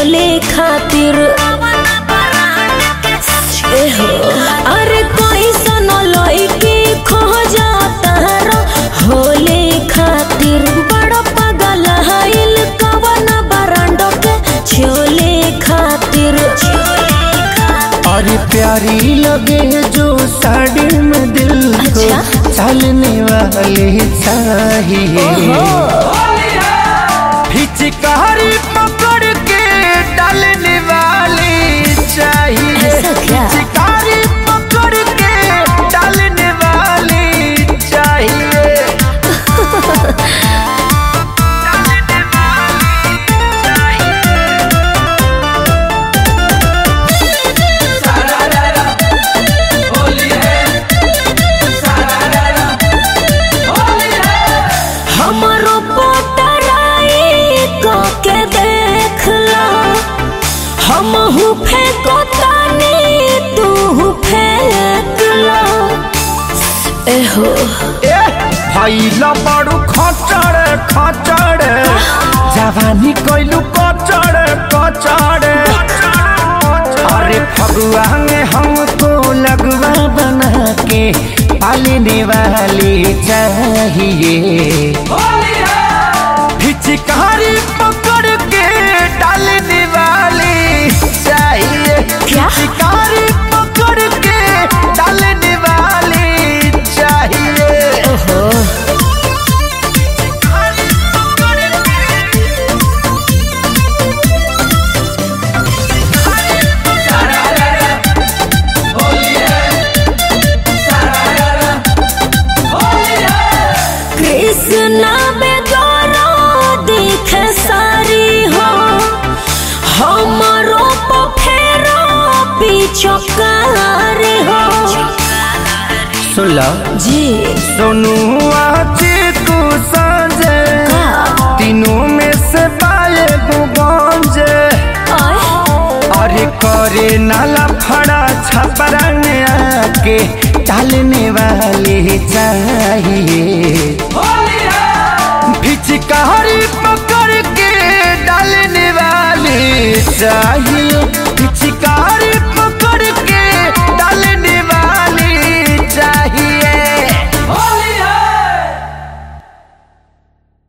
झोले खातिर अरे कोई सुनो लइकी खोजा तारा होले खातिर बड़ा पागल हाइल कवन बरांडो के झोले खातिर। अरे प्यारी लगे जो साड़ी में दिल को चलने वाली चाहिए। पिचकारी पकड़ के डालने वाली चाहिए। पिचकारी पकड़ के डालने वाली चाहिए। हमारो पोतराई को के देख ला हमहू फेंको तानी तू फेंक ला। एहो भैला बड़ू खचड़ खचड़ जवानी कोइलू कचड़ कचड़। अरे फगुआ में हमको लगवा बना के पालने वाली चाहिए। पिचकारी पकड़ के डालने वाली चाहिए। पिचकारी पकड़ के डालने वाली चाहिए। कृष्णा बेगौरा देख सारी हो हमारो पफेरो पिछकार हो। सुला जी सोनू आज को सांझे तीनों में से पाए गुंजे। अरे करे नाला फड़ा छपरंग आके डालने वाली चाहिए। पिचकारी पकड़ के डालने वाली चाहिए।